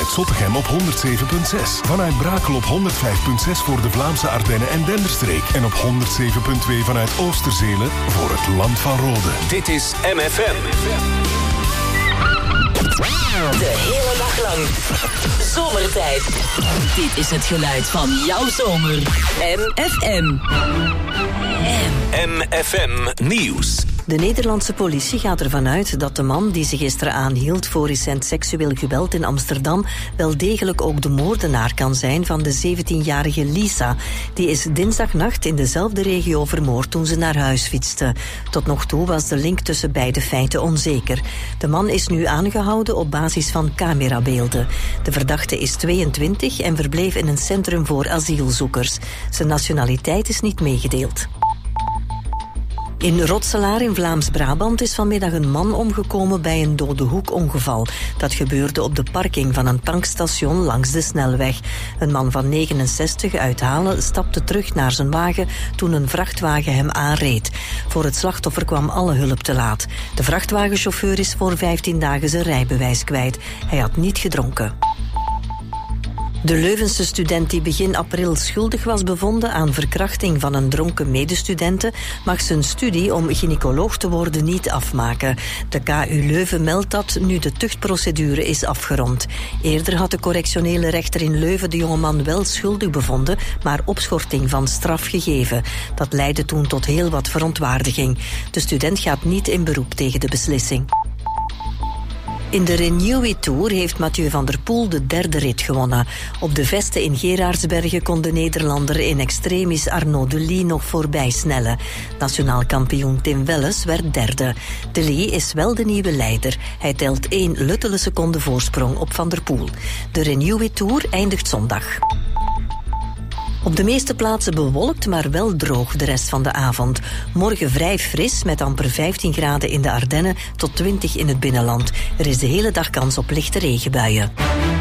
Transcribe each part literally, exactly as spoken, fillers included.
vanuit Zottegem op honderd zeven komma zes. Vanuit Brakel op honderd vijf komma zes voor de Vlaamse Ardennen en Denderstreek. En op honderd zeven komma twee vanuit Oosterzelen voor het Land van Rode. Dit is M F M. De hele dag lang. Zomertijd. Dit is het geluid van jouw zomer. M F M. M F M Nieuws. De Nederlandse politie gaat ervan uit dat de man die zich gisteren aanhield voor recent seksueel geweld in Amsterdam wel degelijk ook de moordenaar kan zijn van de zeventienjarige Lisa. Die is dinsdagnacht in dezelfde regio vermoord toen ze naar huis fietste. Tot nog toe was de link tussen beide feiten onzeker. De man is nu aangehouden op basis van camerabeelden. De verdachte is tweeëntwintig en verbleef in een centrum voor asielzoekers. Zijn nationaliteit is niet meegedeeld. In Rotselaar in Vlaams-Brabant is vanmiddag een man omgekomen bij een dode hoekongeval. Dat gebeurde op de parking van een tankstation langs de snelweg. Een man van negenenzestig uit Halen stapte terug naar zijn wagen toen een vrachtwagen hem aanreed. Voor het slachtoffer kwam alle hulp te laat. De vrachtwagenchauffeur is voor vijftien dagen zijn rijbewijs kwijt. Hij had niet gedronken. De Leuvense student die begin april schuldig was bevonden aan verkrachting van een dronken medestudente mag zijn studie om gynaecoloog te worden niet afmaken. De K U Leuven meldt dat nu de tuchtprocedure is afgerond. Eerder had de correctionele rechter in Leuven de jongeman wel schuldig bevonden, maar opschorting van straf gegeven. Dat leidde toen tot heel wat verontwaardiging. De student gaat niet in beroep tegen de beslissing. In de Renew It Tour heeft Mathieu van der Poel de derde rit gewonnen. Op de Veste in Geraardsbergen kon de Nederlander in extremis Arnaud de Lie nog voorbij snellen. Nationaal kampioen Tim Welles werd derde. De Lie is wel de nieuwe leider. Hij telt één luttele seconde voorsprong op Van der Poel. De Renew It Tour eindigt zondag. Op de meeste plaatsen bewolkt, maar wel droog de rest van de avond. Morgen vrij fris met amper vijftien graden in de Ardennen tot twintig in het binnenland. Er is de hele dag kans op lichte regenbuien.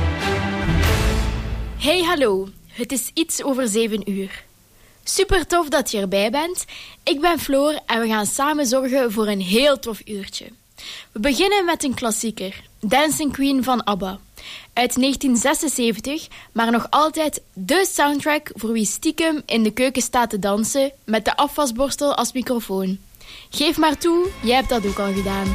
Hey, hallo. Het is iets over zeven uur. Super tof dat je erbij bent. Ik ben Floor en we gaan samen zorgen voor een heel tof uurtje. We beginnen met een klassieker, Dancing Queen van ABBA. Uit negentien zesenzeventig, maar nog altijd de soundtrack voor wie stiekem in de keuken staat te dansen met de afwasborstel als microfoon. Geef maar toe, jij hebt dat ook al gedaan.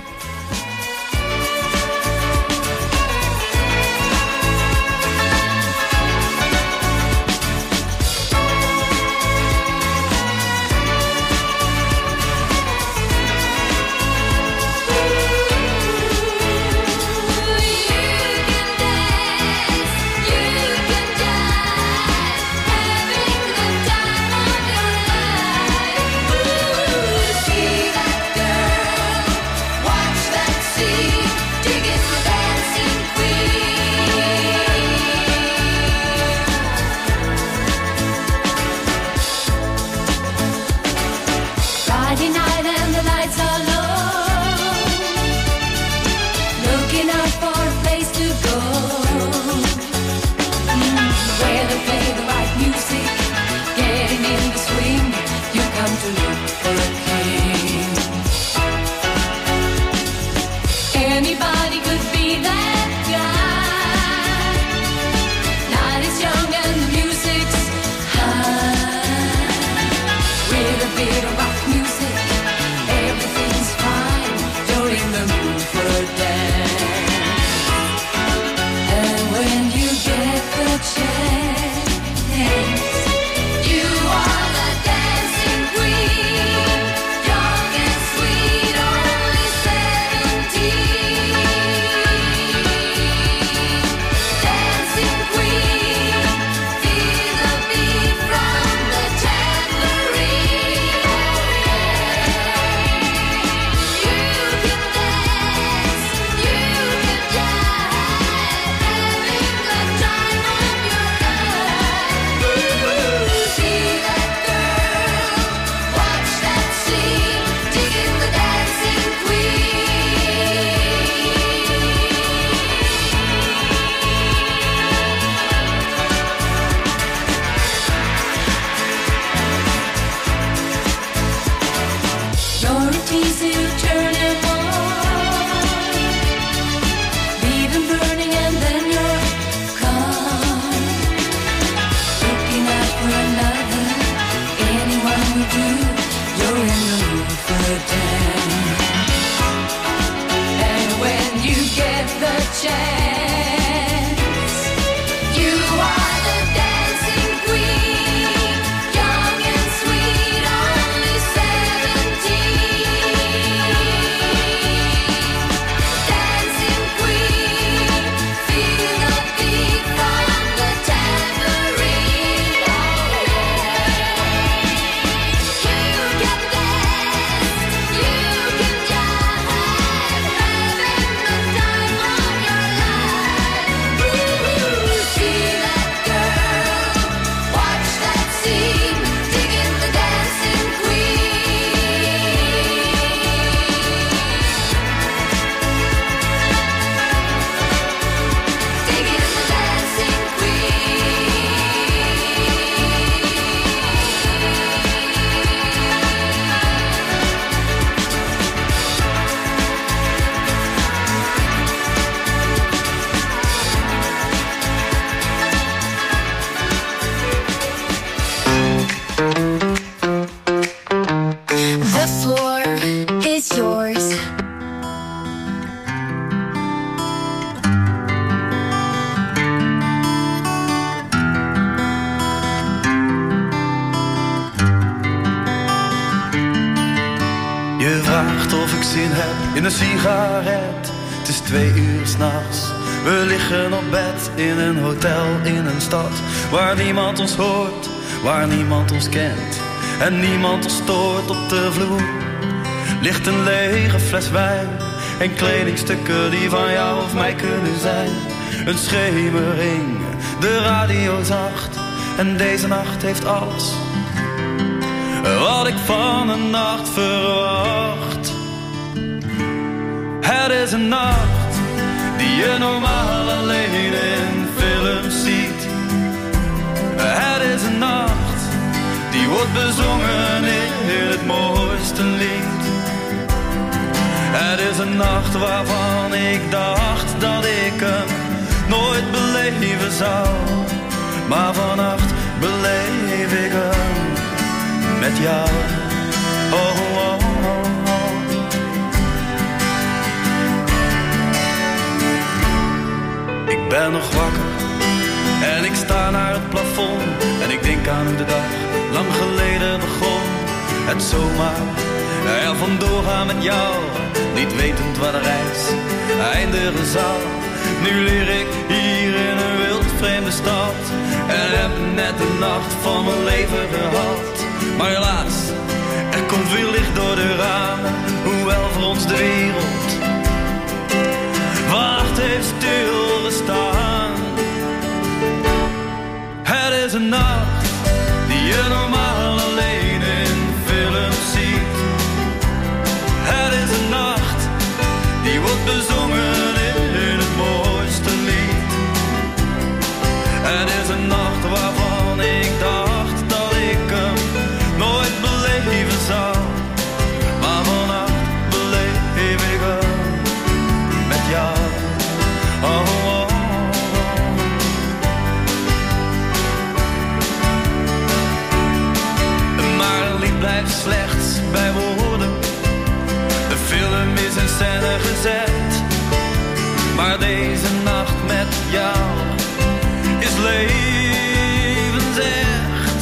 of ik zin heb in een sigaret. Het is twee uur 's nachts. We liggen op bed in een hotel in een stad waar niemand ons hoort, waar niemand ons kent en niemand ons stoort. Op de vloer ligt een lege fles wijn en kledingstukken die van jou of mij kunnen zijn. Een schemering, de radio zacht en deze nacht heeft alles wat ik van een nacht verwacht. Het is een nacht die je normaal alleen in films ziet. Het is een nacht die wordt bezongen in het mooiste lied. Het is een nacht waarvan ik dacht dat ik hem nooit beleven zou. Maar vannacht beleef ik hem met jou. Oh, oh, oh, oh. Ik ben nog wakker en ik sta naar het plafond en ik denk aan hoe de dag lang geleden begon. Het zomaar er vandoor gaan met jou, niet wetend waar de reis eindigen zal. Nu leer ik hier in een wild vreemde stad en heb net de nacht van mijn leven gehad. Maar helaas, er komt weer licht door de ramen, hoewel voor ons de wereld wacht heeft stilgestaan. Het is een nacht die je normaal alleen in films ziet. Het is een nacht die wordt bezongen in het mooiste lied. Het is een nacht waarvan ik dacht dat ik hem nooit beleven zou. Maar vannacht beleef ik hem met jou. Oh, oh, oh. Maar een lied blijft slechts bij woorden. De film is in scène gezet. Maar deze nacht met jou is levensecht.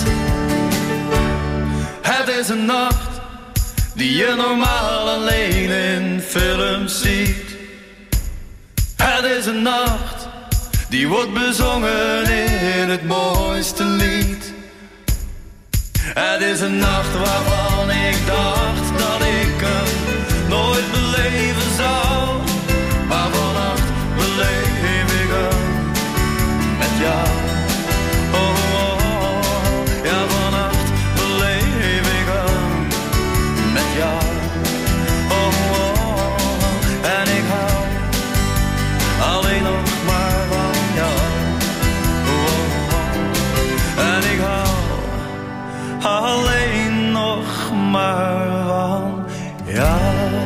Het is een nacht die je normaal alleen in films ziet. Het is een nacht die wordt bezongen in het mooiste lied. Het is een nacht waarvan ik dacht dat ik hem nooit beleven zou. Maar vannacht beleef ik hem met jou. Oh, oh, oh. Ja, vannacht beleef ik hem met jou. Oh, oh, oh. En ik hou alleen nog maar van jou. Oh, oh, oh. En ik hou alleen nog maar van jou.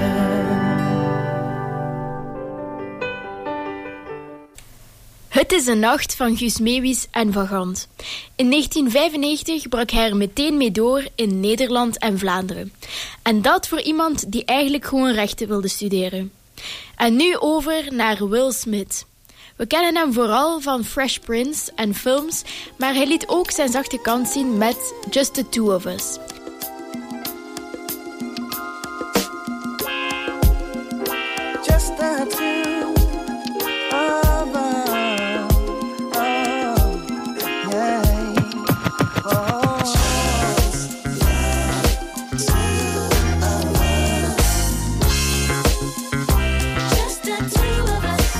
Het is een nacht van Guus Meeuwis en Van Gant. In negentien vijfennegentig brak hij er meteen mee door in Nederland en Vlaanderen. En dat voor iemand die eigenlijk gewoon rechten wilde studeren. En nu over naar Will Smith. We kennen hem vooral van Fresh Prince en films, maar hij liet ook zijn zachte kant zien met Just the Two of Us. Just the two of us. Oh, yeah. Oh. Just the two of us.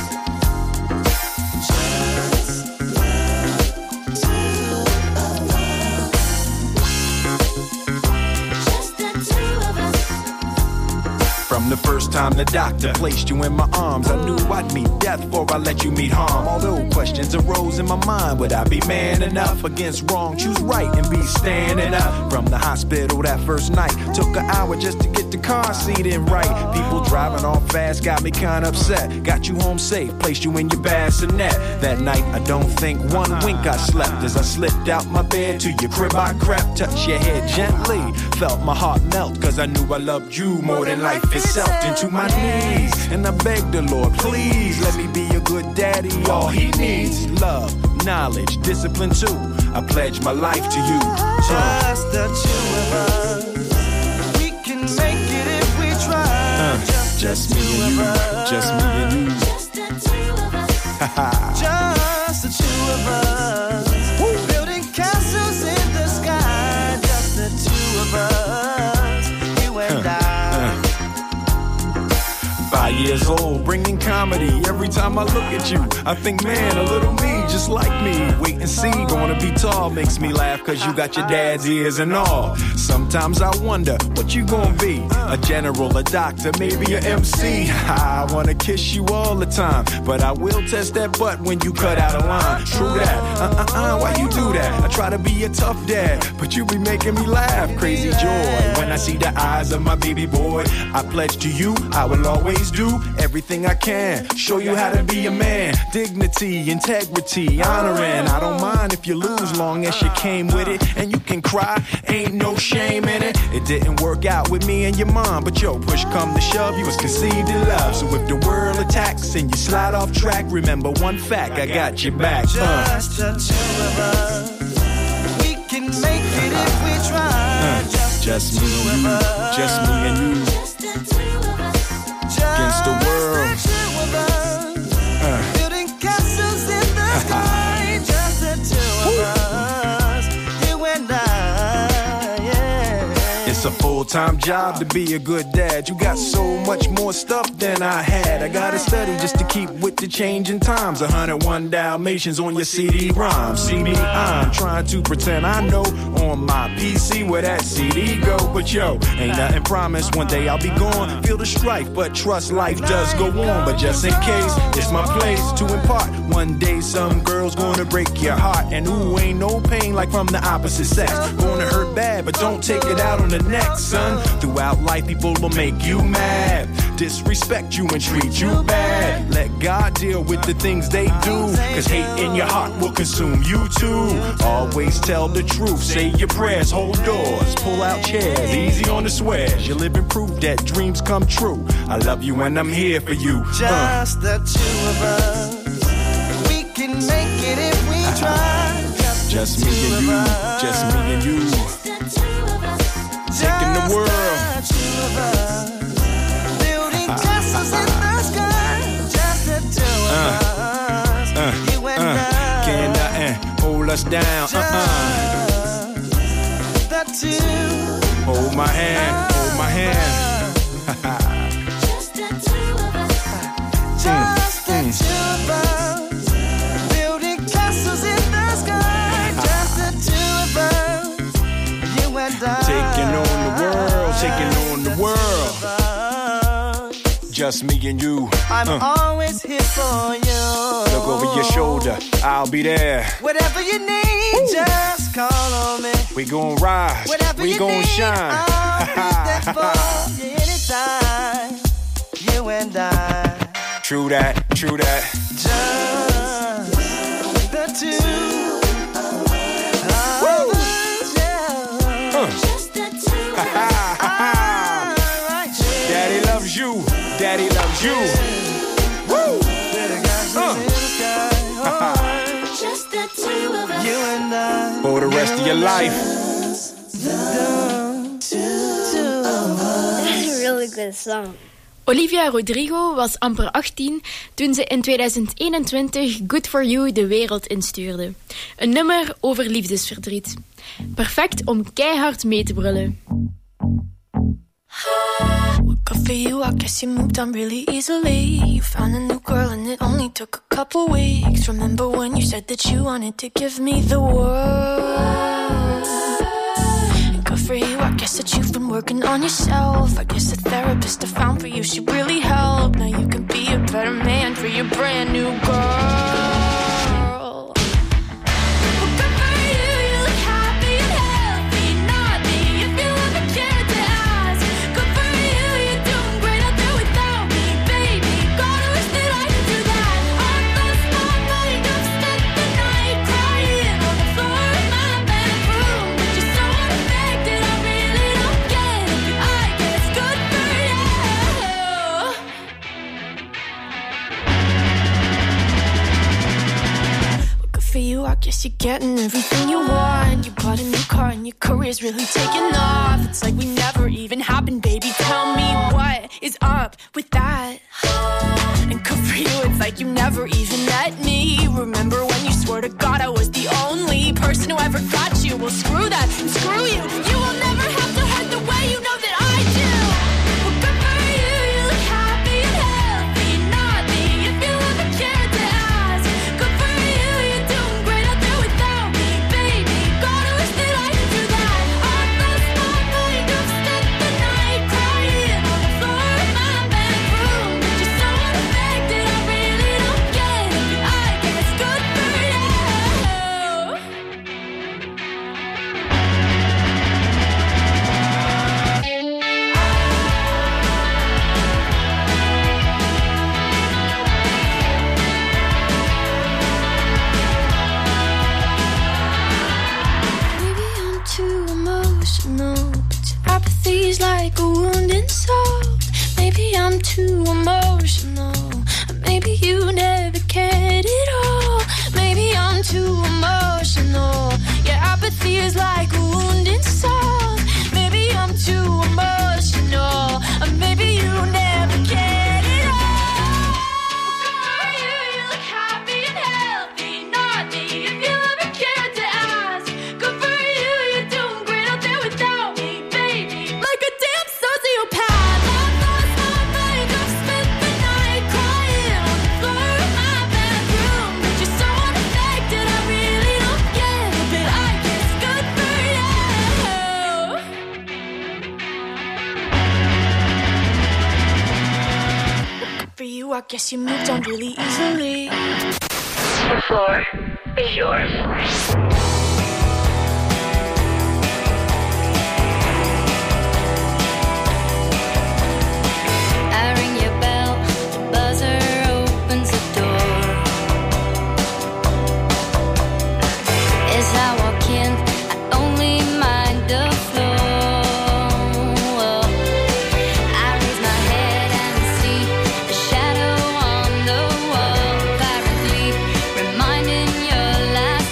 From the first time the doctor placed you in my arms, I knew I'd meet death before I let you meet harm. Although questions arose in my mind, would I be man enough against wrong? Choose right and be standing up. From the hospital that first night, took an hour just to get the car seat in right. People driving off fast got me kinda upset. Got you home safe, placed you in your bassinet. That night I don't think one wink I slept. As I slipped out my bed to your crib I crept. Touched your head gently, felt my heart melt. Cause I knew I loved you more than life itself. Into my knees, and I begged the Lord, please let me be a good daddy. All he needs, love, knowledge, discipline too. I pledge my life to you. So, just the two of us. We can make it if we try. Uh, just, just the me two and you. of us. Just me and you. Just the two of us. Just the two of us. Woo. Building castles in the sky. Just the two of us. You and Huh. I. Uh. Five years old, bringing comedy. Every time I look at you, I think, man, a little me, just like me. Wait and see, gonna be tall, makes me laugh, cause you got your dad's ears and all. Sometimes I wonder, what you gonna be? A general, a doctor, maybe a M C. I wanna kiss you all the time, but I will test that butt when you cut out a line. True that, uh-uh-uh, why you do that? I try to be a tough dad, but you be making me laugh. Crazy joy, when I see the eyes of my baby boy. I pledge to you, I will always do everything I can. Show you how to be a man. Dignity, integrity, honoring. I don't mind if you lose, long as you came with it. And you can cry, ain't no shame in it. It didn't work out with me and your mom, but yo, push come to shove, you was conceived in love. So if the world attacks and you slide off track, remember one fact, I got your back. Uh. Just the two of us. We can make it if we try. Uh. Just, Just the me two and of you, us. just me and you. Just the two of us. Against the world. Just the two of us. Uh. Building castles in the sky. Just the two of us. You and I. Yeah. It's a full-time job to be a good dad. You got so much more stuff than I had. I gotta study just to keep with the changing times. one oh one Dalmatians on your C D-ROM. See me, I'm trying to pretend I know on my P C where that C D go. But yo, ain't nothing promised. One day I'll be gone. Feel the strife, but trust life does go on. But just in case, it's my place to impart. One day some girl's gonna break your heart. And ooh, ain't no pain like from the opposite sex. Gonna hurt bad, but don't take it out on the next, son. Throughout life, people will make you mad, disrespect you and treat you bad. Let God deal with the things they do, cause hate in your heart will consume you too. Always tell the truth, say your prayers, hold doors, pull out chairs, easy on the swears. You're living proof that dreams come true. I love you and I'm here for you. Just the two of us. We can make it if we try. Just, Just the me two and of you, us. just me and you. Just the two of us. Taking the world. Just the two of us. Building castles in the sky. Just the two of us. Uh, You and uh, I. Can't nothing hold us down. Uh-uh. Just the two. Hold my hand, hold my hand. Just the two of us. Just the Mm. two of us. Building castles in the sky. Just the two of us. You and I. Taking on the world, taking on the world. world. Just me and you. I'm Uh. always here for you. Look over your shoulder, I'll be there. Whatever you need, just call on me. We gon' rise, Whatever we you gon' need, shine. I'll be there for you anytime. You and I. True that, true that. Just the two of us, yeah. Uh. Just the two of us. All right, yeah. Daddy loves you, daddy loves you. Woo! Little guys Uh. in the sky, all right. Just the two of us. You and I. For the rest of your life. This is a really good song. Olivia Rodrigo was amper achttien toen ze in tweeduizend eenentwintig Good For You de wereld instuurde. Een nummer over liefdesverdriet. Perfect om keihard mee te brullen. Good for you, I guess you moved on really easily. You found a new girl and it only took a couple weeks. Remember when you said that you wanted to give me the world? Good for you, I guess that you've been working on yourself. I guess the therapist I found for you should really help. Now you can be a better man for your brand new girl. Well, good for you, you look happy and healthy. Not me, if you ever cared to ask. Good for you, you're doing great out there without me, baby. God, I wish that I could do that. I lost my mind, I've spent the night crying on the floor of my bedroom. But you're so unaffected, I really don't get it. I guess good for you. Well, good for you, I guess you're getting everything you want. You bought a new car and your career's really taking off. It's like we never even happened, baby. Tell me what is up with that. And good for you, it's like you never even met me. Remember when you swore to God I was the only person who ever got you? Well, screw that and screw you. You will never have to hurt the way you know that I do. Well, good for you, you look happy and healthy. Not me, if you ever cared to ask. Good for you, you're doing great out there without me, baby. Gotta wish that I could do that. I lost my mind, I've spent the night crying on the floor of my bedroom. But you're so unaffected, I really don't get it. But I guess good for you. Maybe I'm too emotional, but apathy's like a wounded soul. Maybe I'm too emotional, maybe you never cared at all. Maybe I'm too emotional, yeah, apathy is like a wounded soul. Maybe I'm too emotional, maybe you never cared at all. Good for you, you look happy and healthy. Not me, if you ever cared to ask. Good for you, you're doing great out there without me, baby. Like a damn sociopath. I've lost my mind, I've spent the night crying on the floor of my bedroom. But you're so unaffected, I really don't get it. But I guess good for you. Good for you, I guess you moved on really easily. The floor is yours. I ring your bell, the buzzer opens the door. As I walk in, I only mind the floor. I raise my head and see a shadow on the wall, vividly reminding your last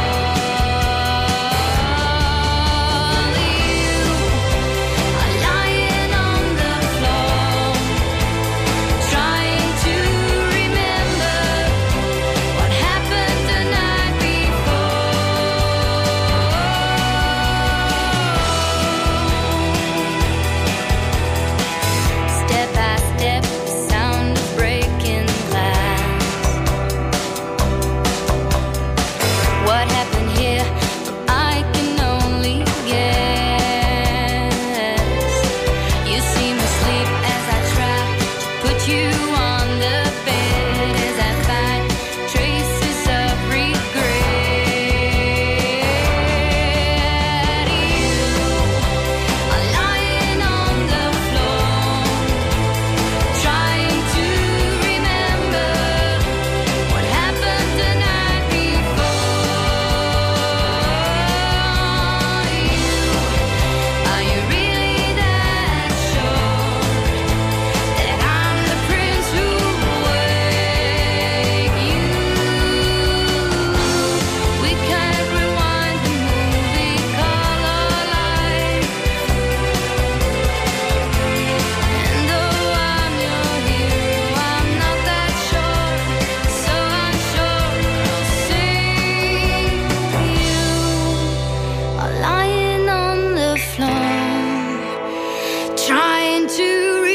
call. You are lying on the floor, trying to remember what happened the night before. Step by step, the sound of breaking glass. What happened here? I can only guess. You seem asleep as I try to put you on the bed, as I find traces of regret. You are lying on the floor, trying to remember what happened the night before. You, are you really that sure that I'm the prince who wake you? We can't rewind the movie called our life. And though I'm your hero, I'm not that sure, so I'm sure I'll sing. You are lying on the floor, trying to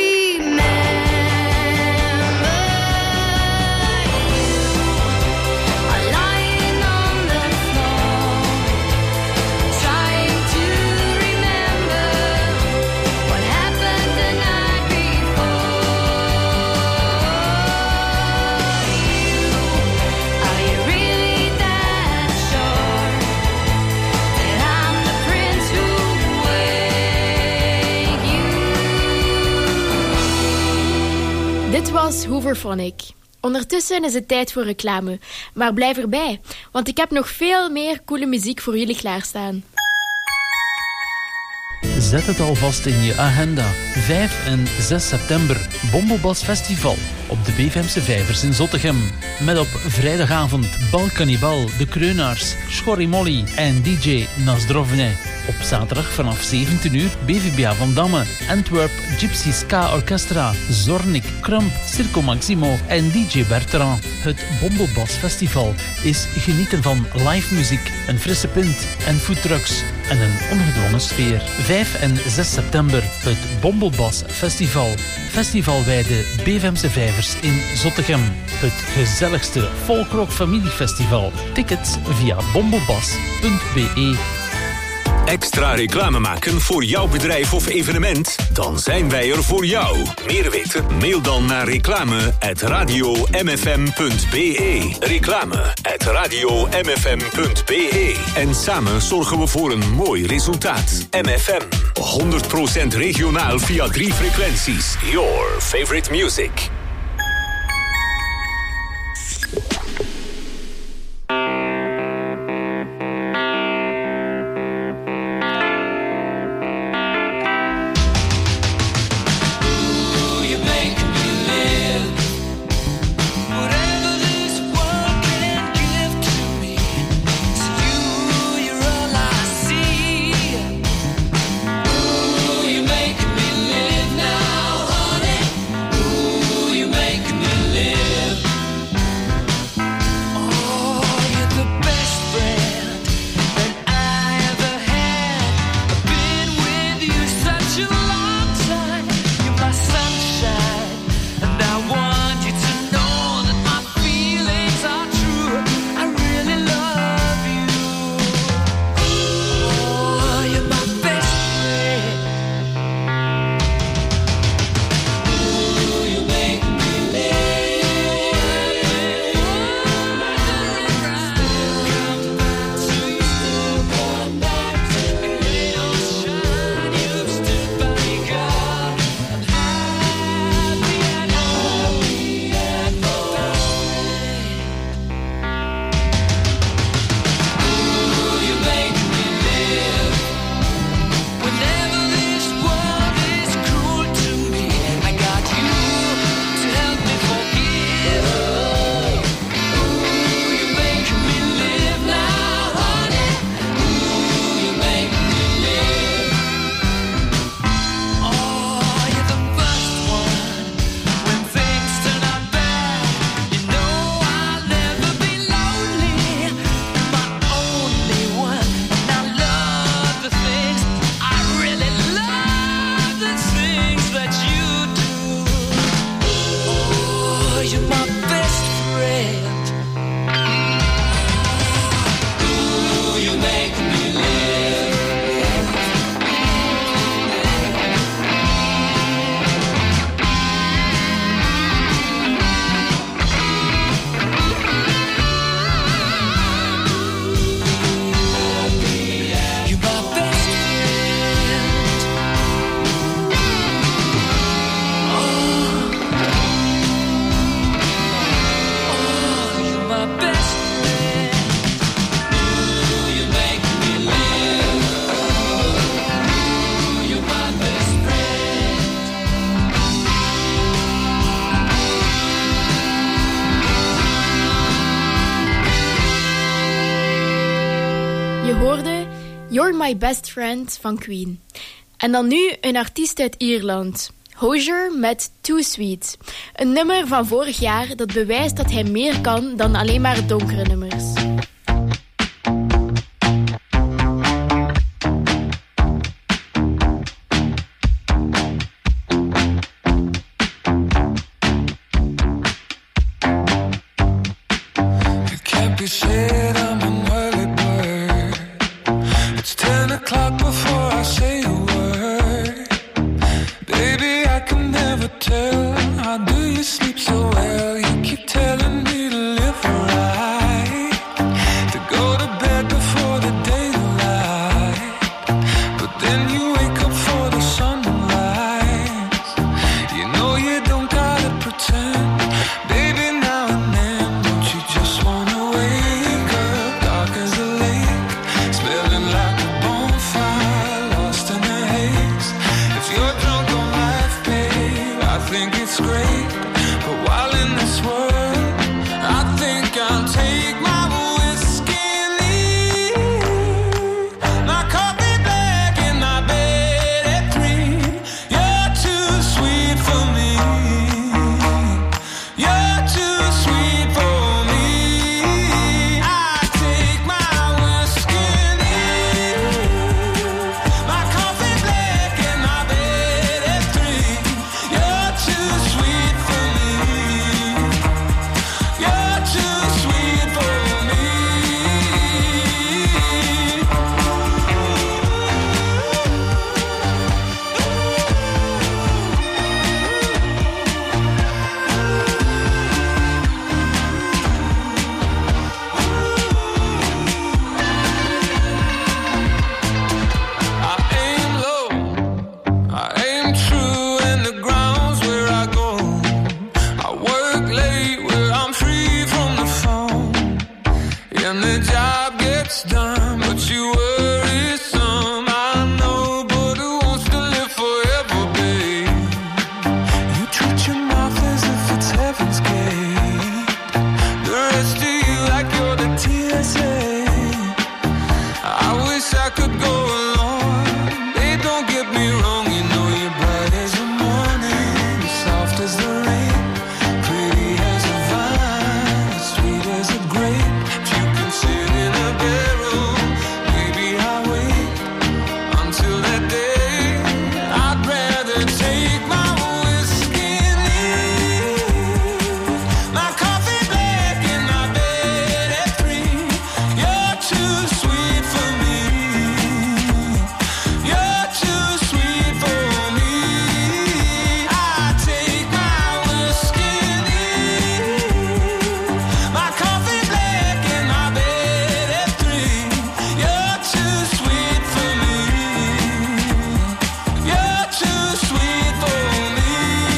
remember. You are lying on the floor, trying to remember what happened the night before. Are you really that sure that I'm the prince who wake you? Dit was Hooverphonic. Ondertussen is het tijd voor reclame. Maar blijf erbij, want ik heb nog veel meer coole muziek voor jullie klaarstaan. Zet het alvast in je agenda. vijf en zes september, Bombobas Festival. op de Bevemse Vijvers in Zottegem. Met op vrijdagavond Bal Cannibal, De Kreunaars, Schorri Molly en D J Nasdrovne. Op zaterdag vanaf zeventien uur B V B A Van Damme, Antwerp Gypsy Ska Orchestra, Zornik, Krump, Circo Maximo en D J Bertrand. Het Bombelbas Festival is genieten van live muziek, een frisse pint en foodtrucks en een ongedwongen sfeer. vijf en zes september het Bombelbas Festival. Festivalweide Bevemse Vijvers in Zottegem. Het gezelligste folkrock familiefestival. Tickets via bombelbas punt b e. Extra reclame maken voor jouw bedrijf of evenement? Dan zijn wij er voor jou. Meer weten? Mail dan naar reclame at radio m f m punt b e. Reclame at radio m f m punt b e. En samen zorgen we voor een mooi resultaat. M F M, honderd procent regionaal via drie frequenties. Your favorite music. You're My Best Friend van Queen. En dan nu een artiest uit Ierland. Hozier met Too Sweet. Een nummer van vorig jaar dat bewijst dat hij meer kan dan alleen maar donkere nummers. Baby, now and then, don't you just wanna wake up? and the job gets done, but you worry some. I know, but who wants to live forever, babe? You treat your mouth as if it's heaven's gate. The rest of you like you're the T S A. I wish I could go along. They don't get me wrong, you know you're bright as the morning, soft as the rain, pretty as a vine, sweet as a grape. If you can sit in a barrel, maybe I'll wait until that day. I'd rather take my whiskey and leave my coffee black in my bed at three. You're too sweet for me. You're too sweet for me. I take my whiskey and leave my coffee black in my bed at three. You're too sweet for me. You're too sweet for me.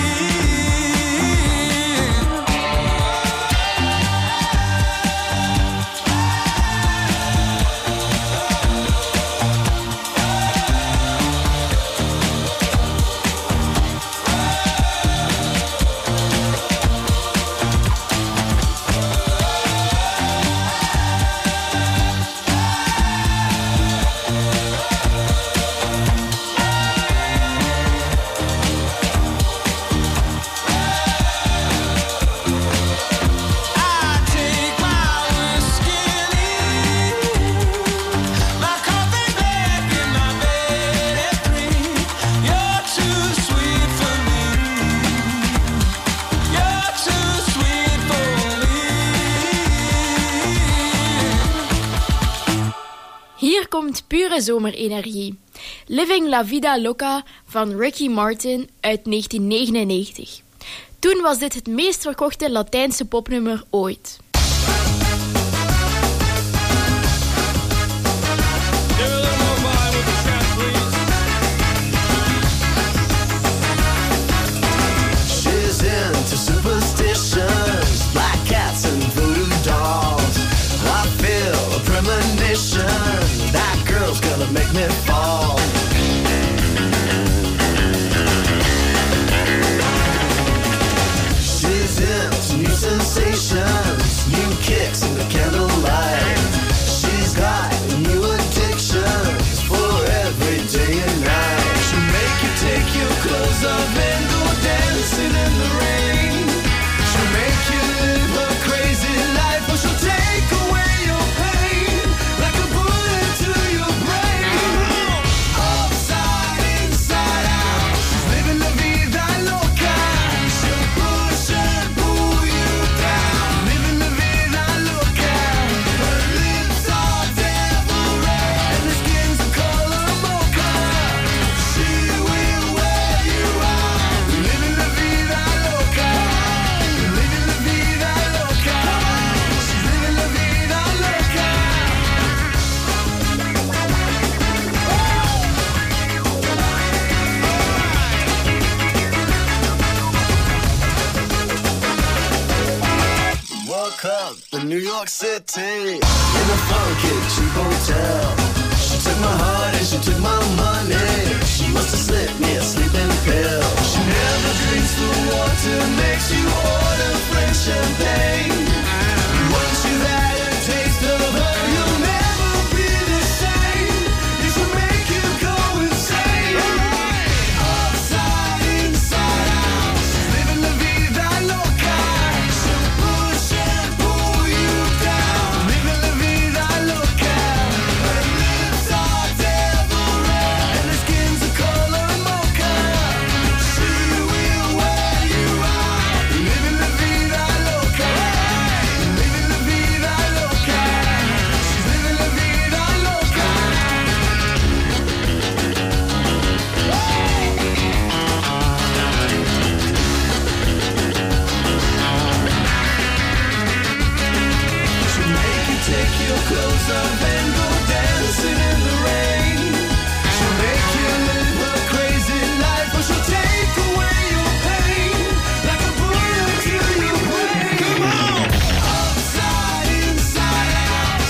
I take my whiskey and leave my coffee black in my bed at three. You're too sweet for me. You're too sweet for me. Hier komt pure zomerenergie. Living La Vida Loca van Ricky Martin uit negentien negenennegentig. Toen was dit het meest verkochte Latijnse popnummer ooit. She's into superstitions, black cats and voodoo dolls. I feel a premonition, that girl's gonna make me fall. She's into new sensations, new kicks in the candlelight. She's got new addictions for every day and night. She'll make you take your clothes off and go dancing in the rain. She'll make you live a crazy life, or she'll take away your pain like a bullet to your brain. Upside, inside out, she's living la vida loca. She'll push and pull you down, living la vida loca. Her lips are devil red and her skin's the color mocha. She will wear you out, living la vida loca, living la vida loca. She's living la vida loca. Woke up in New York City in a funky cheap hotel. She took my heart and she took my money. She must have slipped me a sleeping pill. She never drinks the water, makes you order French champagne. Once you've had a taste of her, you'll never be the same. This will make you go insane. Upside, inside out, she's living la vida loca. She'll push and pull you down, living la vida loca. Her lips are devil red and her skin's the color mocha. She will wear you out, living la vida loca, living la vida loca. She's living la vida loca. She'll make you take your clothes off and go dancing in the rain. She'll make you live a crazy life, or she'll take away your pain like a bullet to your brain. Come on! Upside, inside out,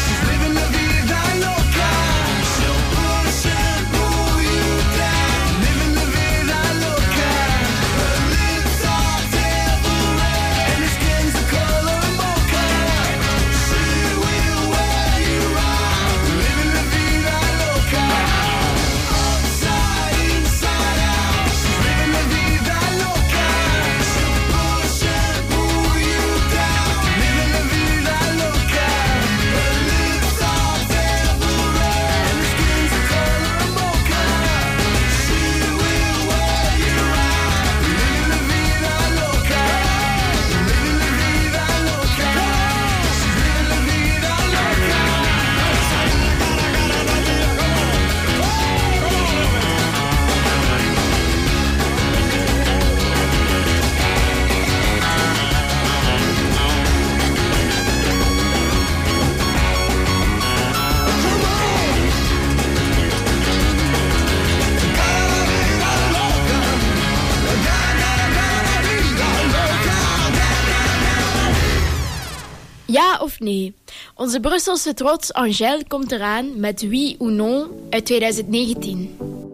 Ja of nee? Onze Brusselse trots Angèle komt eraan met Oui ou Non uit twintig negentien.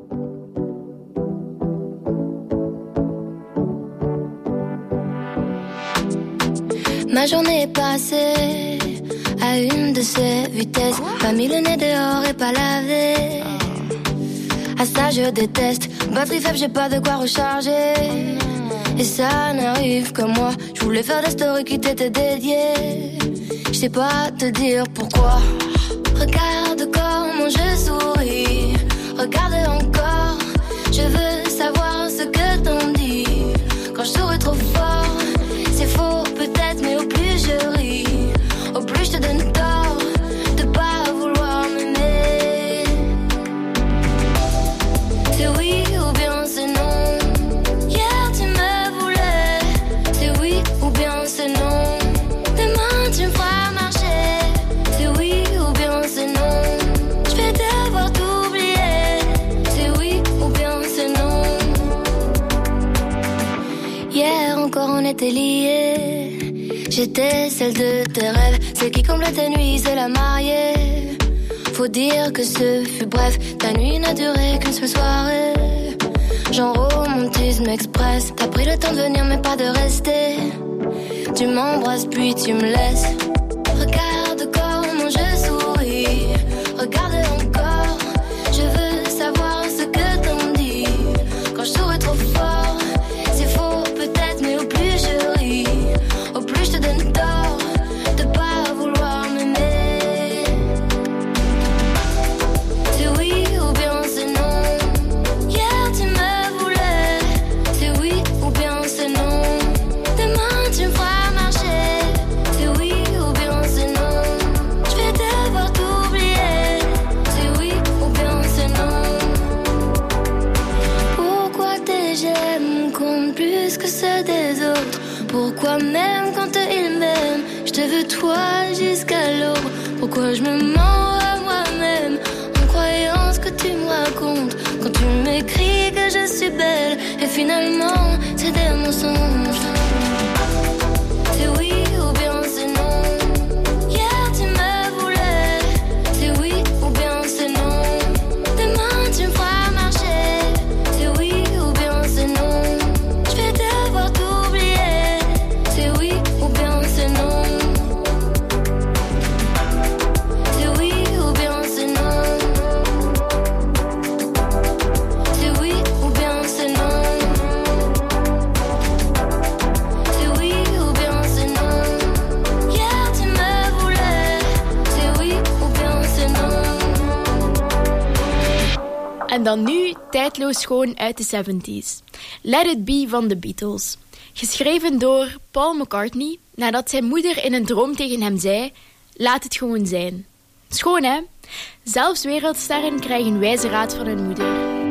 Ma journée est passée à une de ces vitesses. Pas mis le nez dehors et pas lavé. À ça je déteste. Batterie faible, j'ai pas de quoi recharger. Et ça n'arrive que moi. Je voulais faire des stories qui t'étaient dédiées. Je sais pas te dire pourquoi. Regarde comment je souris. Regarde encore. Je veux savoir ce que t'en dis. Quand je souris trop fort, c'est faux peut-être, mais au plus je ris, au plus je te donne tort de pas vouloir m'aimer. C'est oui ou bien c'est non. Hier tu me voulais. C'est oui ou bien c'est non. Demain tu me feras marcher. C'est oui ou bien c'est non. Je vais devoir t'oublier. C'est oui ou bien c'est non. Hier encore on était liés. J'étais celle de tes rêves, celle qui comble tes nuits, c'est la mariée. Faut dire que ce fut bref, ta nuit n'a duré qu'une seule soirée. Genre romantisme express, t'as pris le temps de venir mais pas de rester. Tu m'embrasses puis tu me laisses. Regarde comment je souris, regarde encore. Je veux savoir ce que t'en dis. Quand je souris trop fort, c'est faux peut-être, mais au plus je ris, au plus je te donne tort de pas vouloir m'aimer. C'est oui ou bien c'est non. Hier tu me voulais. C'est oui ou bien c'est non. Demain tu me feras marcher. C'est oui ou bien c'est non. Je vais devoir t'oublier. C'est oui ou bien c'est non. Pourquoi tes j'aime comptent plus que ceux des autres? Pourquoi même quand ils m'aiment, je te veux toi jusqu'à l'aube? Pourquoi je me mens à moi-même en croyant ce que tu me racontes? Quand tu m'écris que je suis belle et finalement c'est des mensonges. C'est oui ou bien c'est non. Hier tu me voulais. C'est oui ou bien c'est non. Demain tu me feras marcher. C'est oui ou bien c'est non. Je vais devoir t'oublier. C'est oui ou bien c'est non. C'est oui ou bien c'est non. C'est oui ou bien c'est non. C'est oui ou bien c'est non. Hier tu me voulais. C'est oui ou bien c'est non. En dan nu tijdloos schoon uit de zeventies. Let It Be van de Beatles. Geschreven door Paul McCartney nadat zijn moeder in een droom tegen hem zei: laat het gewoon zijn. Schoon hè? Zelfs wereldsterren krijgen wijze raad van hun moeder.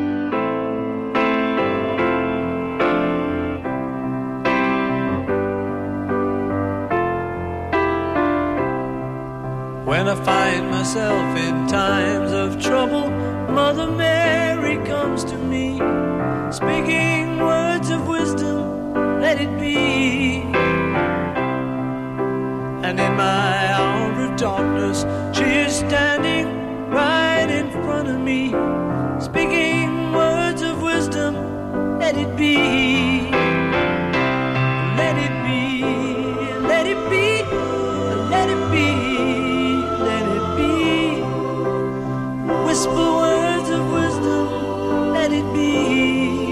When I find myself in times of trouble, Mother Mary comes to me, speaking words of wisdom, let it be. And in my hour of darkness, she is standing right in front of me, speaking words of wisdom, let it be. Let it be, let it be, let it be. Whisper words of wisdom, let it be.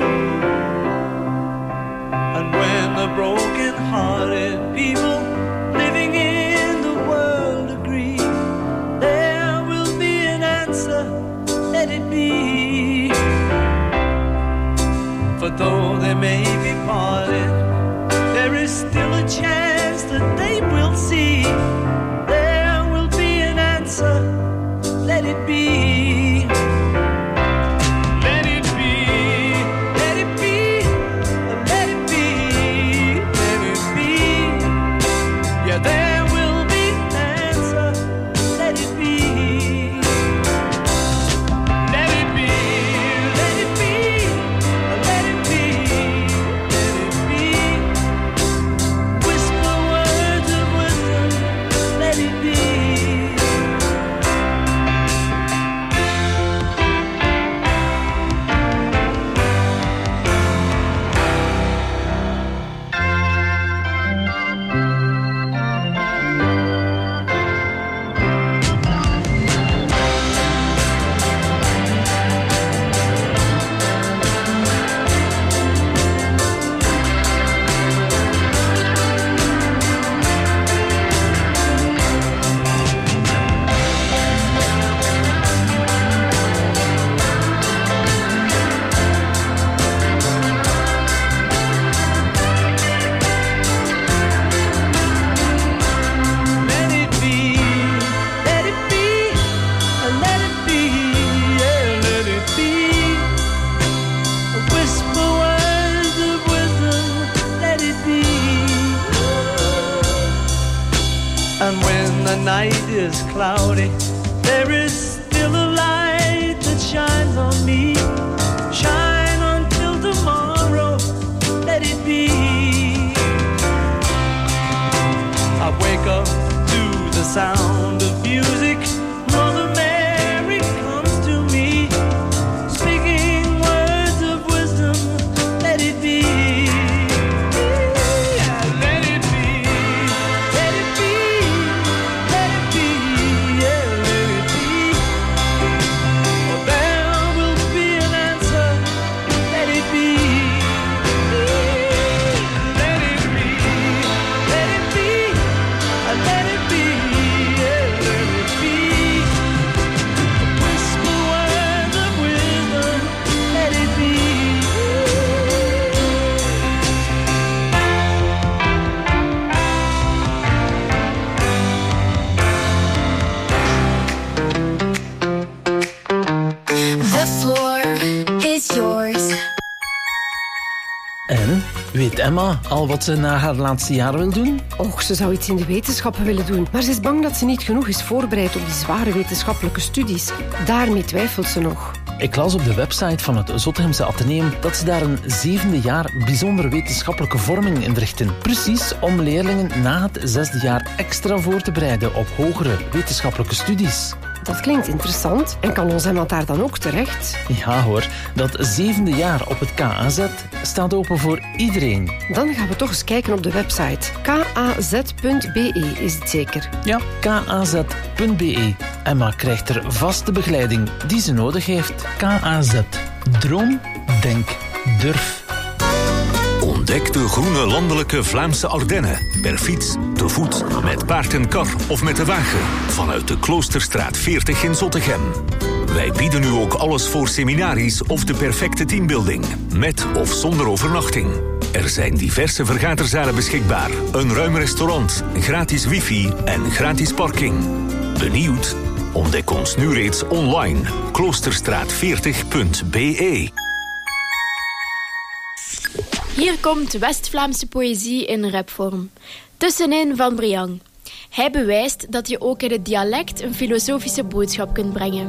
And when the broken-hearted people living in the is cloudy, there is still a light that shines on me. Shine until tomorrow, let it be. I wake up to the sound of music. Mother Mary comes to me, speaking words of wisdom, let it be. En, weet Emma al wat ze na haar laatste jaar wil doen? Och, ze zou iets in de wetenschappen willen doen. Maar ze is bang dat ze niet genoeg is voorbereid op die zware wetenschappelijke studies. Daarmee twijfelt ze nog. Ik las op de website van het Zottegemse Atheneum dat ze daar een zevende jaar bijzondere wetenschappelijke vorming inrichten. Precies om leerlingen na het zesde jaar extra voor te bereiden op hogere wetenschappelijke studies. Dat klinkt interessant. En kan ons Emma daar dan ook terecht? Ja hoor, dat zevende jaar op het K A Z staat open voor iedereen. Dan gaan we toch eens kijken op de website. k a z punt b e is het zeker? Ja, k a z punt b e. Emma krijgt er vaste begeleiding die ze nodig heeft. K A Z. Droom, denk, durf. Ontdek de groene landelijke Vlaamse Ardennen. Per fiets, te voet, met paard en kar of met de wagen. Vanuit de Kloosterstraat veertig in Zottegem. Wij bieden nu ook alles voor seminaries of de perfecte teambuilding. Met of zonder overnachting. Er zijn diverse vergaderzalen beschikbaar. Een ruim restaurant, gratis wifi en gratis parking. Benieuwd? Ontdek ons nu reeds online. kloosterstraat veertig punt b e. Hier komt West-Vlaamse poëzie in rapvorm. Tussenin van Briang. Hij bewijst dat je ook in het dialect een filosofische boodschap kunt brengen.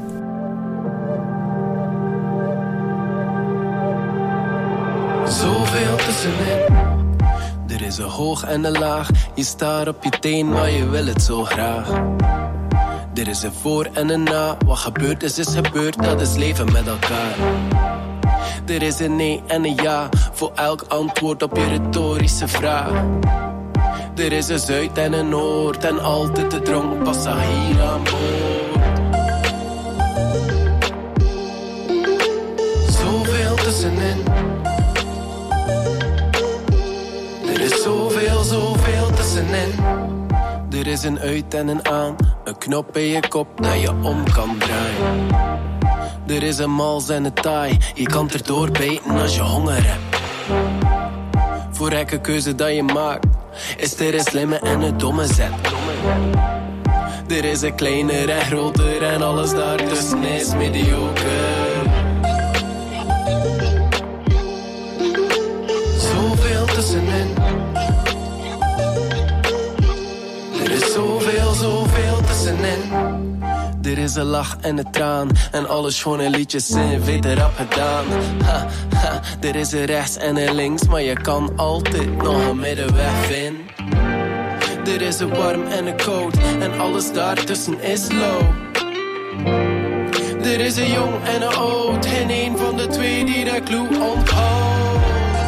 Zoveel tussenin. Er is een hoog en een laag. Je staat op je teen, maar je wil het zo graag. Er is een voor en een na. Wat gebeurd is, is gebeurd. Dat is leven met elkaar. Er is een nee en een ja voor elk antwoord op je retorische vraag. Er is een zuid en een noord en altijd de dronk passagier aan boord. Zoveel tussenin. Er is zoveel, zoveel tussenin. Er is een uit en een aan, een knop in je kop dat je om kan draaien. Er is een mals en een taai, je kan erdoor bijten als je honger hebt. Voor elke keuze dat je maakt, is er een slimme en een domme zet. Er is een kleiner en groter en alles daartussen is mediocre. Zoveel tussenin. Er is zoveel, zoveel tussenin. Er is een lach en een traan en alle schone liedjes zijn weder rap gedaan. Ha, ha, er is een rechts en een links, maar je kan altijd nog een middenweg vinden. Er is een warm en een koud en alles daartussen is low. Er is een jong en een oud, geen een van de twee die de clue onthoudt.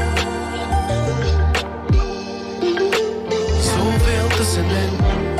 Zoveel tussenin.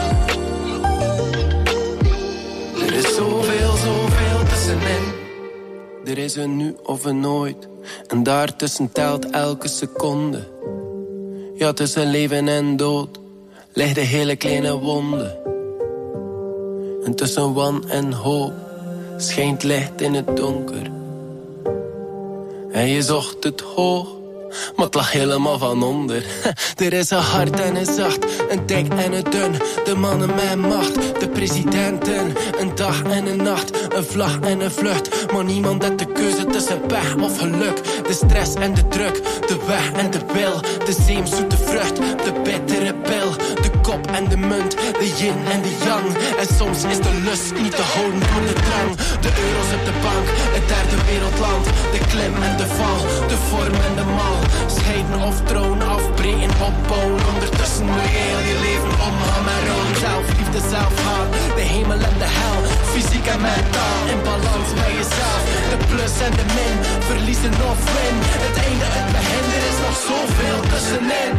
Er is zoveel, zoveel tussenin. Er is een nu of een nooit. En daartussen telt elke seconde. Ja, tussen leven en dood ligt de hele kleine wonde. En tussen wan en hoop schijnt licht in het donker. En je zocht het hoog, maar het lag helemaal van onder. Er is een hard en een zacht, een dik en een dun. De mannen met macht, de presidenten. Een dag en een nacht, een vlag en een vlucht. Maar niemand heeft de keuze tussen pech of geluk. De stress en de druk, de weg en de wil. De zeemzoete vrucht, de bittere pil. De kop en de munt, de yin en de yang. En soms is de lust niet te houden door de drang. De euro's op de bank, het derde wereldland. De klim en de val, de vorm en de mal. Scheiden of tronen, afbreken, opbouwen. Ondertussen moet je heel je leven omgaan met rouw. Zelfliefde, zelfhaat, de hemel en de hel. Fysiek en mentaal, in balans bij jezelf. De plus en de min, verliezen of win. Het einde, het begin, er is nog zoveel tussenin.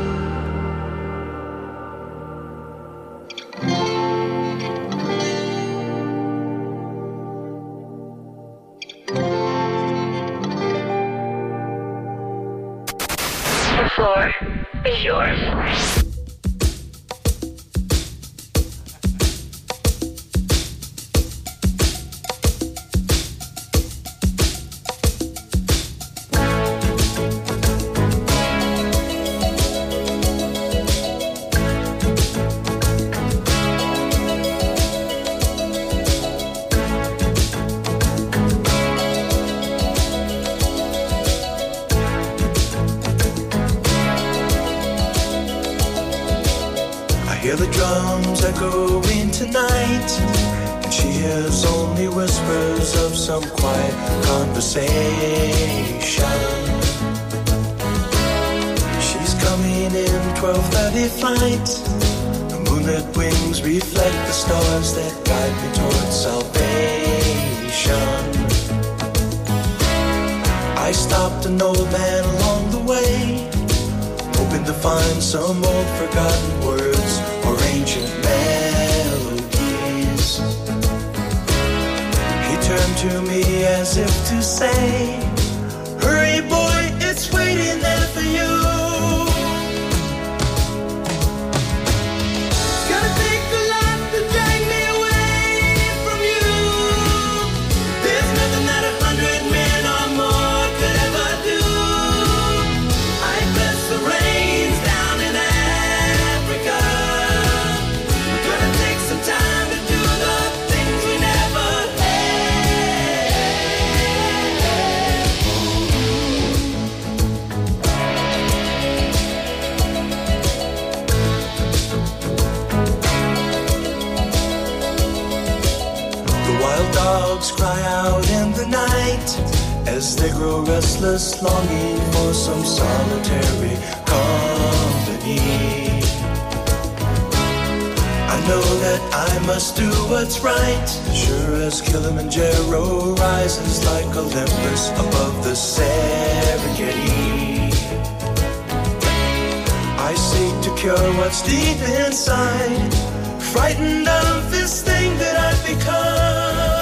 The floor is yours. Hear the drums echoing tonight, and she hears only whispers of some quiet conversation. She's coming in twelve thirty flight. The moonlit wings reflect the stars that guide me towards salvation. I stopped an old man along the way, hoping to find some old forgotten words or ancient melodies. He turned to me as if to say, hurry boy, it's waiting there for you. It's gonna take a lot to drag me away from you. There's nothing that a hundred men or more could ever do. I bless the rains down in Africa. We're gonna take some time to do the things we never The wild dogs cry out in the night as they grow restless, longing for some solitary company. I know that I must do what's right, sure as Kilimanjaro rises like Olympus above the Serengeti. I seek to cure what's deep inside, frightened of this thing that I've become.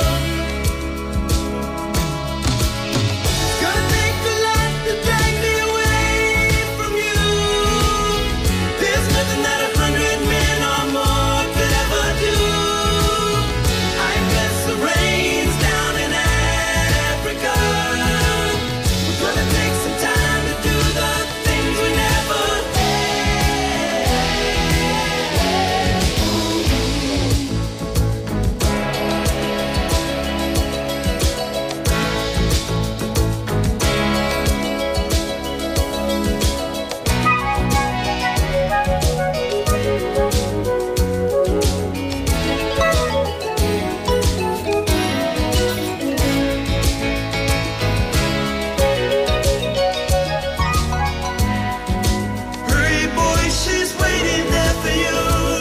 It's gonna take a lot to drag me away from you. There's nothing that a hundred men or more could ever do. I bless the rains down in Africa. We're gonna take some time to do the things we never Hurry, boy, she's waiting there for you.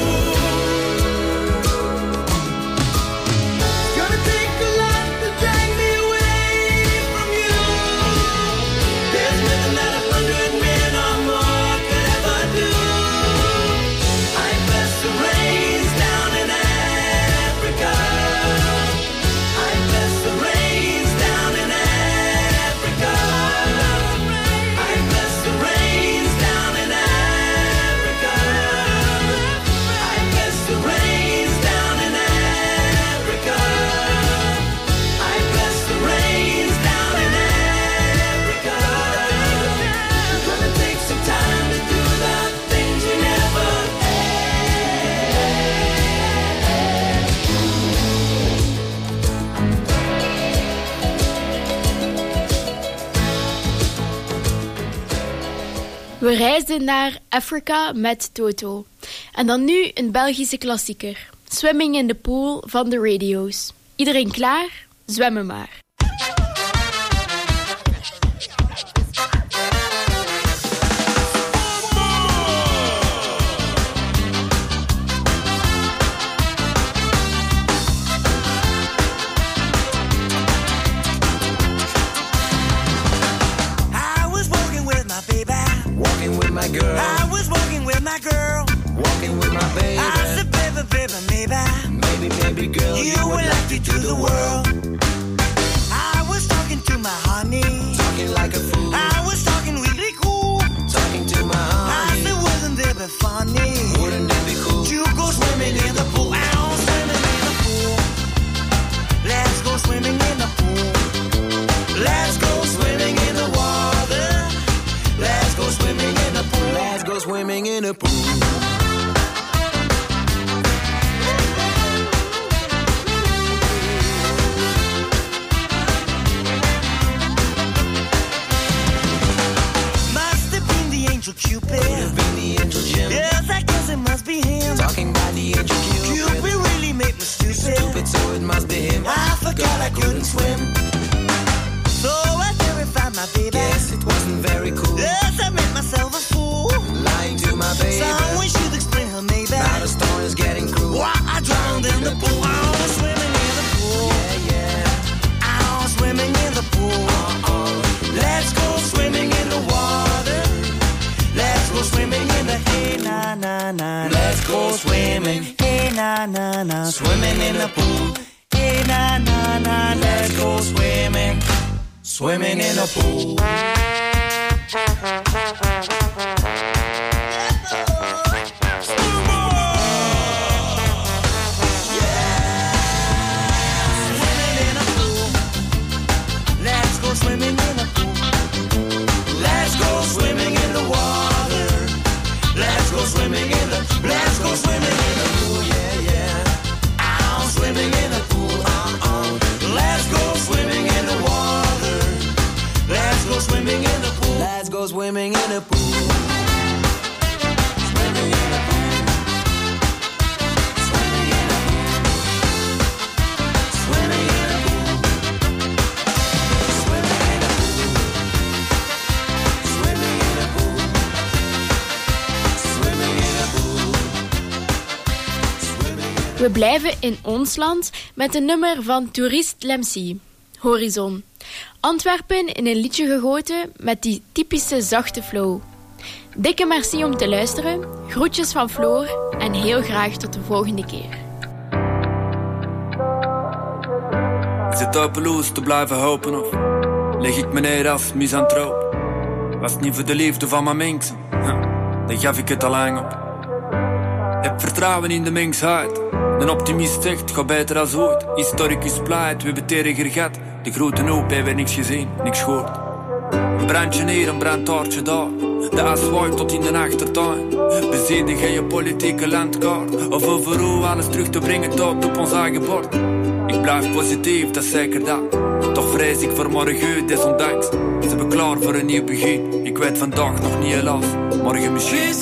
It's gonna take a lot to drag me away from you. There's nothing that a hundred men or more could ever do. I bless the rains down in Africa. I bless the rains down in Africa. I bless the rains down in Africa. I bless the rains down in Africa. I bless the rains down in Africa. We're gonna take some time to do the things we never We reisden naar Afrika met Toto. En dan nu een Belgische klassieker. Swimming in the Pool van de Radio's. Iedereen klaar? Zwemmen maar. My girl. I was walking with my girl. Walking with my baby. I said, baby, baby, maybe. Maybe, baby girl. You, you would like to do the world. I was talking to my honey. Talking like a fool. I was talking really cool. Talking to my honey. I said, wouldn't it be funny? Wouldn't it be cool? To go swimming in the pool. Ow, swimming in the pool. Let's go swimming in the pool. Let's go swimming in the water. Let's go swimming in the pool. Let's go swimming in the pool. Must have been the angel Cupid. Could have been the angel Jim. Yes, I guess it must be him. Talking about the angel Cupid. Cupid really made me stupid. Stupid, so it must be him. I forgot I couldn't swim. So I terrified my baby. Yes, it wasn't very cool. Yes, I made myself a fool. Lying to my baby. Someone should explain her maybe. Now the storm is getting cruel. Why I drowned in the pool. I was swimming in the pool. Yeah, yeah. I was swimming in the pool. Uh-oh. Let's go swimming in the water. Let's go swimming in the hey na na na. Let's go swimming. Hey na na na. Swimming in the pool. Hey na na na. Let's go swimming. Swimming in a pool. Swimming in a pool. Let's go swimming in the water. Let's go swimming in the. Let's go swimming in the pool. Yeah, yeah. I'm swimming in the pool. Uh-uh. Let's go swimming in the water. Let's go swimming in the pool. Let's go swimming in the pool. Swimming in the pool. Swimming in the pool. Swimming in the pool. We blijven in ons land met een nummer van Toerist Lemcy, Horizon. Antwerpen in een liedje gegoten met die typische zachte flow. Dikke merci om te luisteren, groetjes van Floor en heel graag tot de volgende keer. Zit hopeloos te blijven hopen of leg ik me neer als misantroop? Was het niet voor de liefde van mijn mensen, dan gaf ik het al lang op. Heb vertrouwen in de mensheid. Een optimist zegt, ga beter als ooit. Historicus pleit, we hebben het erger gehad. De grote hoop hebben niks gezien, niks gehoord. Een brandje hier, een brandtaartje daar. De as waait tot in de achtertuin. Bezedigen je politieke landkaart. Of over hoe alles terug te brengen tot op ons eigen bord. Ik blijf positief, dat is zeker dat. Toch vrees ik voor morgen, desondanks. Ze hebben klaar voor een nieuw begin. Ik weet vandaag nog niet helaas, morgen misschien.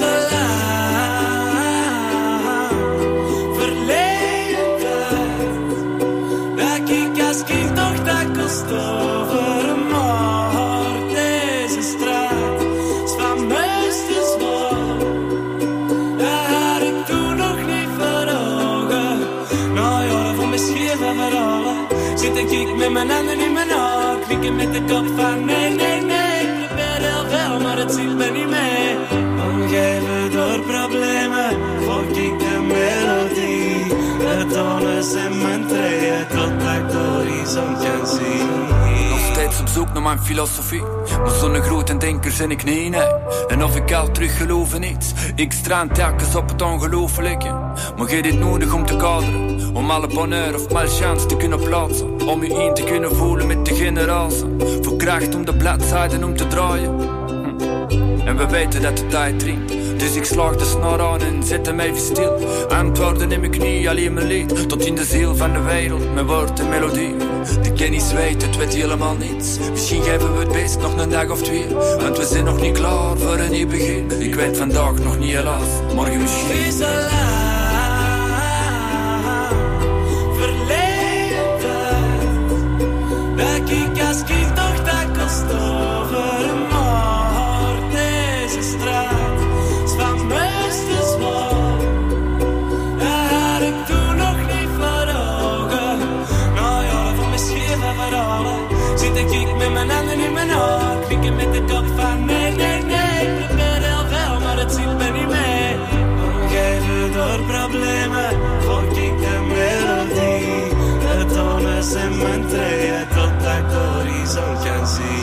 Als kind nog dat kost over een moord. Deze straat is van meesters waar. Dat had ik toen nog niet voor ogen. Nou ja, van mijn scheve verhalen zit ik met mijn handen in mijn oog. Knikken met de kop van nee, nee, nee. Ik probeer heel veel, maar het zit me niet mee. Omgeven door problemen, volg ik de melodie. De tonen zijn mijn treden, totdat ik de horizon kan zien. Nog steeds op zoek naar mijn filosofie. Maar zo'n grote denker zijn ik niet, nee. En of ik al terug geloof in iets. Ik strand telkens op het ongelooflijke. Maar je dit nodig om te kaderen. Om alle bonheur of malchance te kunnen plaatsen. Om je in te kunnen voelen met de generatie. Voor kracht om de bladzijden om te draaien. Hm. En we weten dat de tijd dringt. Dus ik slaag de snor aan en zet hem even stil. Antwoorden in mijn knie, alleen mijn lied. Tot in de ziel van de wereld, mijn woord en melodie. De kennis weet, het weet helemaal niets. Misschien geven we het best nog een dag of twee. Want we zijn nog niet klaar voor een nieuw begin. Ik weet vandaag nog niet helaas, morgen misschien. Is al lang verleden dat ik als kind dacht dat kost over een moord. Deze straat is van meesters waar. Dat had ik toen nog niet voor ogen. Nou ja, van mijn scheve verhalen zit ik met mijn handen in mijn haar. Knikken met de kop van nee, nee, nee. Ik probeer heel veel, maar het zit me niet mee. Omgeven door problemen, volg ik de melodie. De tonen zijn mijn treden, totdat ik de horizon kan zien.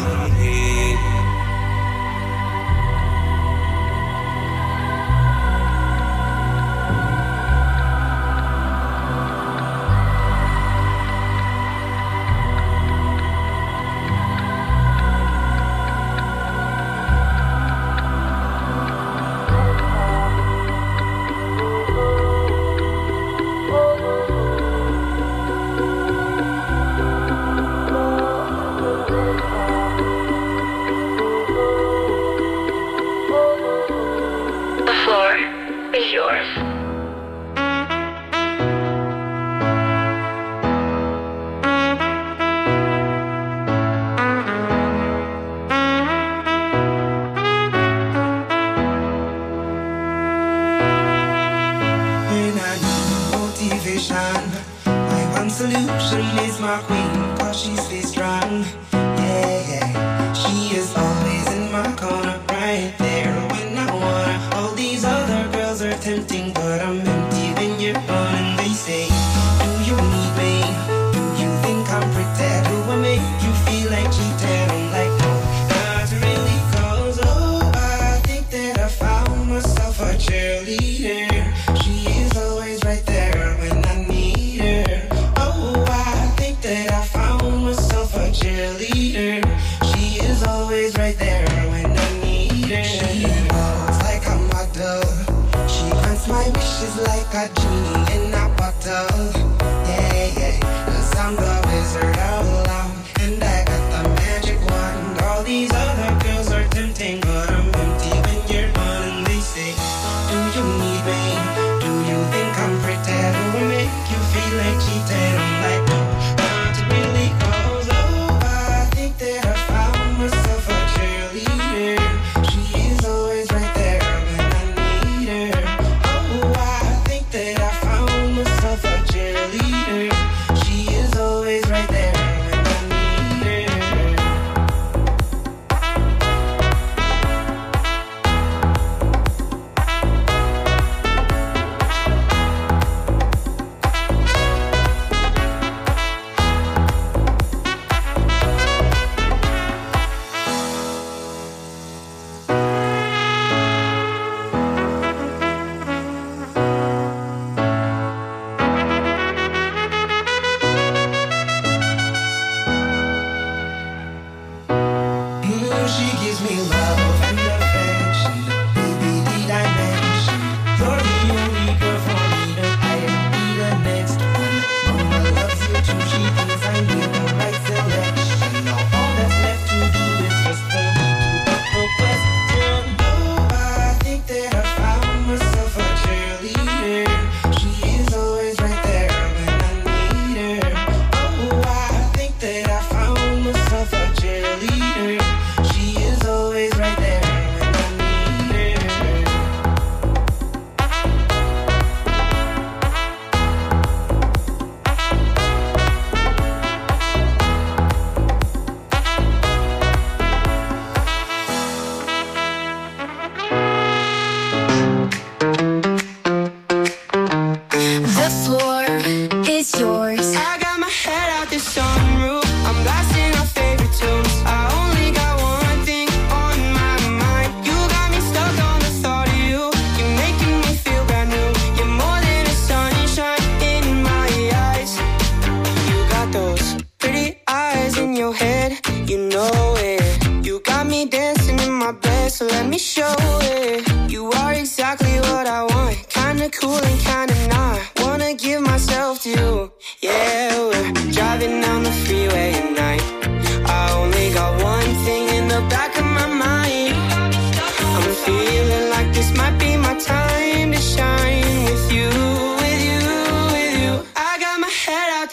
so let me show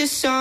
the sun.